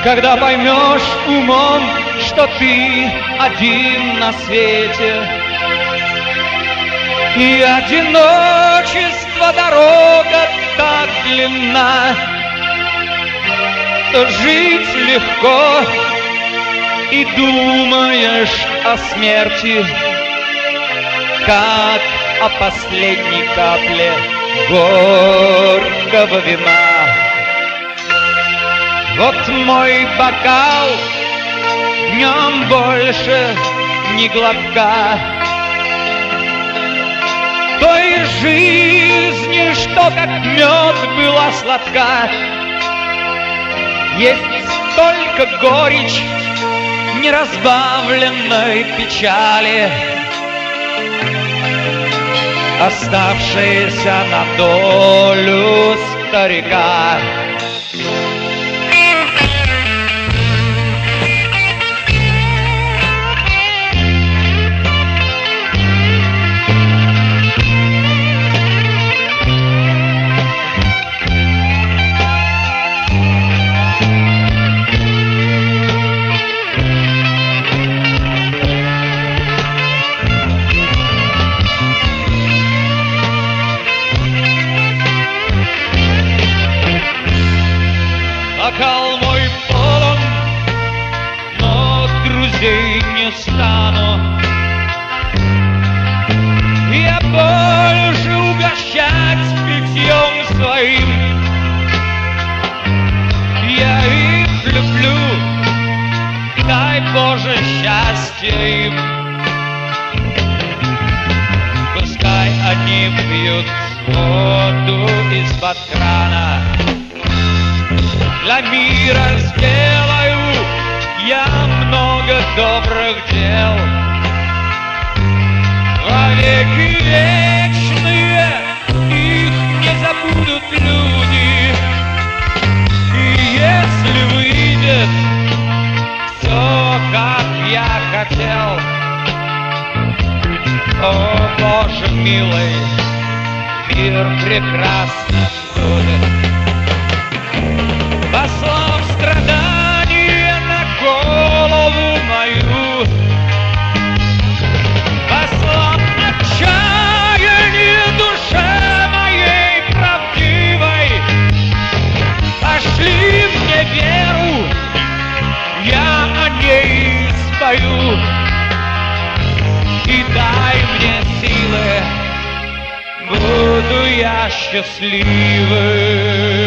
Когда поймешь умом, что ты один на свете, и одиночество дорога так длинна, то жить легко, и думаешь о смерти, как о последней капле горького вина. Вот мой бокал, в нем больше ни глотка той жизни, что как мед была сладка. Есть только горечь неразбавленной печали, оставшаяся на долю старика. Бокал мой полон, но друзей не стану я больше угощать питьем своим. Я их люблю, дай Боже счастья им. Пускай они пьют воду из-под крана. Для мира сделаю я много добрых дел. Вовеки вечные их не забудут люди. И если выйдет все, как я хотел, о, Боже милый, мир прекрасным будет. Послав страдания на голову мою, послав отчаяние душе моей правдивой, пошли мне веру, я о ней спою, и дай мне силы, буду я счастливым.